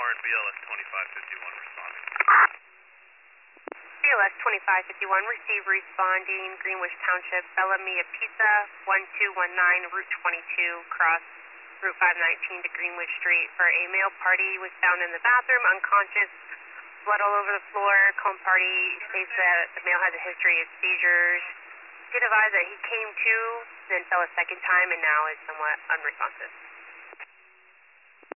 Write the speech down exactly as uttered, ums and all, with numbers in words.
and B L S twenty-five fifty-one responding. B L S twenty-five fifty-one, receive responding, Greenwich Township, Bellamy Pizza, one two one nine, Route twenty-two, cross Route five nineteen to Greenwich Street. For a male party was found in the bathroom, unconscious, blood all over the floor. Home party states that the male has a history of seizures. Did advise that he came to, then fell a second time, and now is somewhat unresponsive.